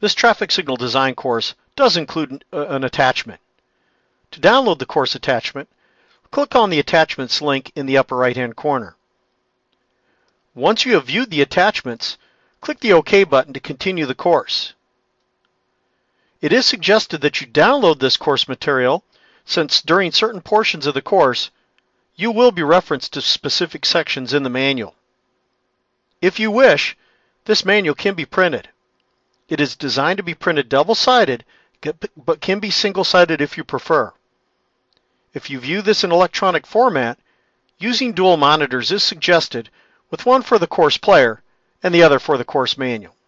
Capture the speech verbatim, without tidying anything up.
This traffic signal design course does include an attachment. To download the course attachment, click on the attachments link in the upper right-hand corner. Once you have viewed the attachments, click the OK button to continue the course. It is suggested that you download this course material since during certain portions of the course, you will be referenced to specific sections in the manual. If you wish, this manual can be printed. It is designed to be printed double-sided, but can be single-sided if you prefer. If you view this in electronic format, using dual monitors is suggested, with one for the course player and the other for the course manual.